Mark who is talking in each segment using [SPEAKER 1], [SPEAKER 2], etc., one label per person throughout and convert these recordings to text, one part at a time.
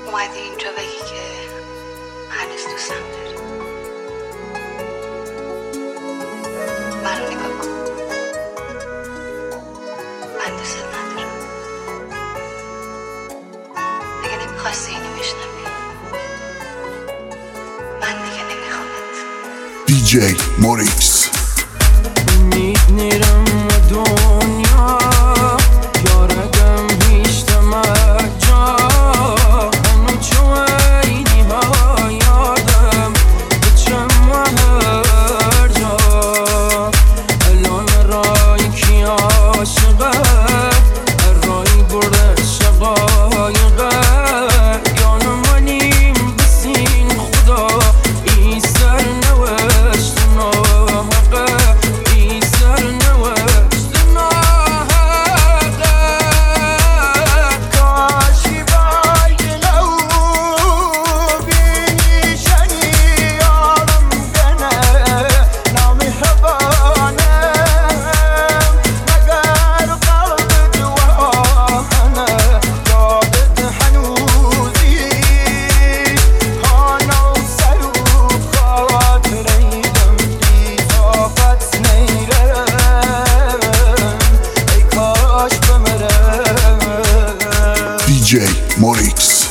[SPEAKER 1] اومدی اینجا بگی که هنوز دوستم داری. منو نگاه کن، من دوست ندارم. دیگه نمیخواستی اینو بشنوی. من دیگه نمیخوامت.
[SPEAKER 2] DJ موریکس.
[SPEAKER 3] میرم دنیا یارگم هیچ تمجا هنو چوینی ها یادم بچم و هر جا الان رای کی عاشقه رای برده شقایقه یانم منیم بسین خدا ای سر نوشت ناحقه
[SPEAKER 2] DJ موریکس.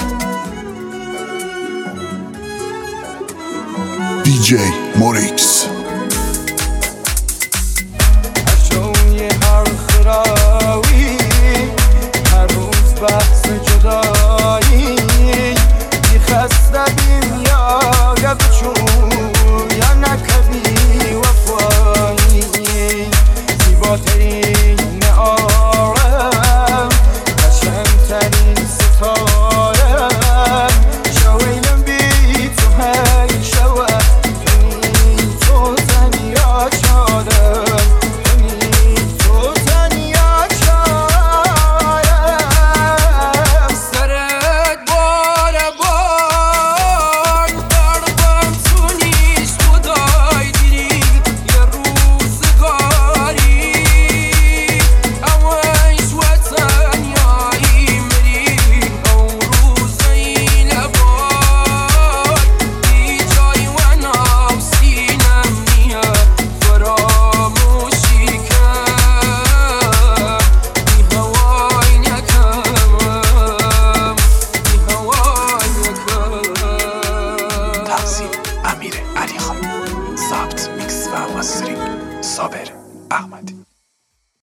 [SPEAKER 2] DJ موریکس.